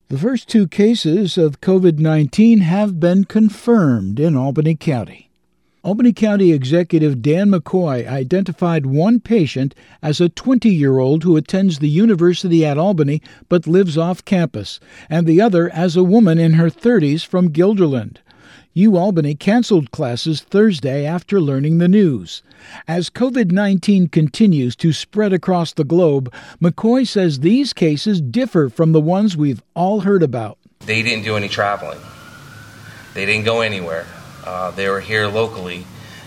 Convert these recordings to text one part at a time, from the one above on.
The first two cases of COVID-19 have been confirmed in Albany County. Albany County Executive Dan McCoy identified one patient as a 20-year-old who attends the university at Albany but lives off campus, and the other as a woman in her 30s from Guilderland. UAlbany canceled classes Thursday after learning the news. As COVID-19 continues to spread across the globe, McCoy says these cases differ from the ones we've all heard about. They didn't do any traveling. They didn't go anywhere. They were here locally.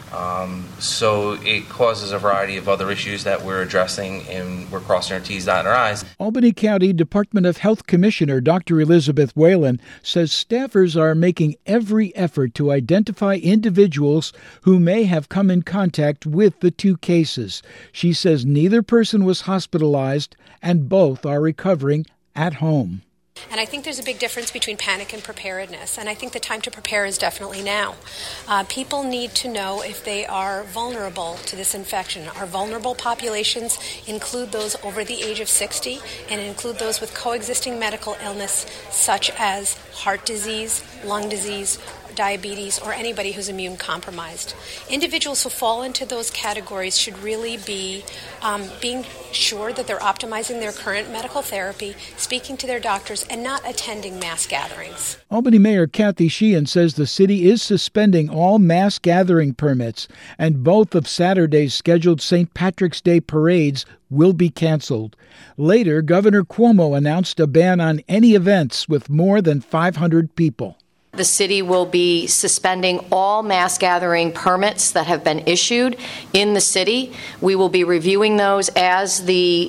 So it causes a variety of other issues that we're addressing, and we're crossing our T's, dotting our I's. Albany County Department of Health Commissioner Dr. Elizabeth Whalen says staffers are making every effort to identify individuals who may have come in contact with the two cases. She says neither person was hospitalized and both are recovering at home. And I think there's a big difference between panic and preparedness, and I think the time to prepare is definitely now. People need to know if they are vulnerable to this infection. Our vulnerable populations include those over the age of 60 and include those with coexisting medical illness such as heart disease, lung disease, diabetes, or anybody who's immune compromised. Individuals who fall into those categories should really be being sure that they're optimizing their current medical therapy, speaking to their doctors, and not attending mass gatherings. Albany Mayor Kathy Sheehan says the city is suspending all mass gathering permits, and both of Saturday's scheduled St. Patrick's Day parades will be canceled. Later, Governor Cuomo announced a ban on any events with more than 500 people. The city will be suspending all mass gathering permits that have been issued in the city. We will be reviewing those as the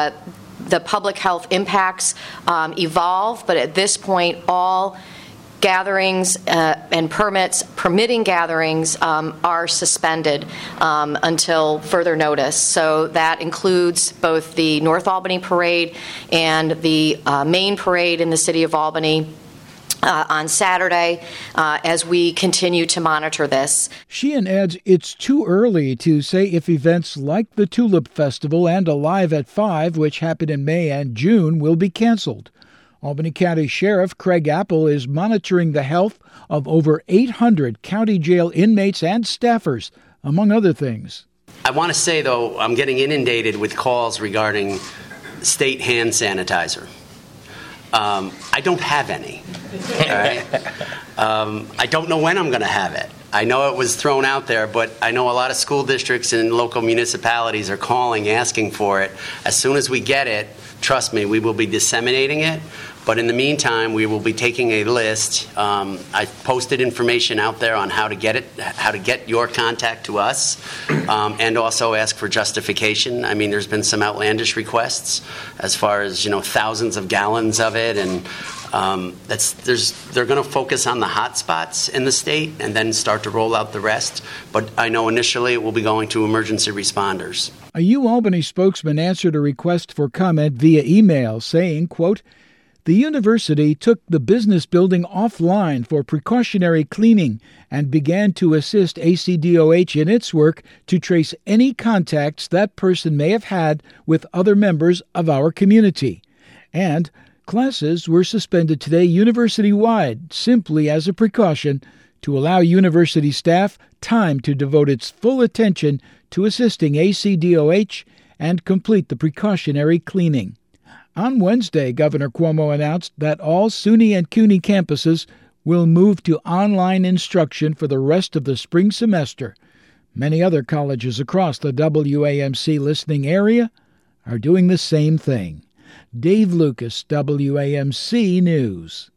public health impacts evolve, but at this point, all gatherings and permits permitting gatherings are suspended until further notice. So that includes both the North Albany Parade and the main parade in the city of Albany on Saturday as we continue to monitor this. Sheehan adds it's too early to say if events like the Tulip Festival and Alive at 5, which happen in May and June, will be canceled. Albany County Sheriff Craig Apple is monitoring the health of over 800 county jail inmates and staffers, among other things. I want to say, though, I'm getting inundated with calls regarding state hand sanitizer. I don't have any. All right? I don't know when I'm going to have it. I know it was thrown out there, but I know a lot of school districts and local municipalities are calling, asking for it. As soon as we get it, trust me, we will be disseminating it. But in the meantime, we will be taking a list. I posted information out there on how to get it, how to get your contact to us, and also ask for justification. I mean, there's been some outlandish requests as far as, thousands of gallons of it, and they're going to focus on the hot spots in the state and then start to roll out the rest. But I know initially it will be going to emergency responders. A UAlbany spokesman answered a request for comment via email saying, quote, "The university took the business building offline for precautionary cleaning and began to assist ACDOH in its work to trace any contacts that person may have had with other members of our community. And classes were suspended today university-wide simply as a precaution to allow university staff time to devote its full attention to assisting ACDOH and complete the precautionary cleaning." On Wednesday, Governor Cuomo announced that all SUNY and CUNY campuses will move to online instruction for the rest of the spring semester. Many other colleges across the WAMC listening area are doing the same thing. Dave Lucas, WAMC News.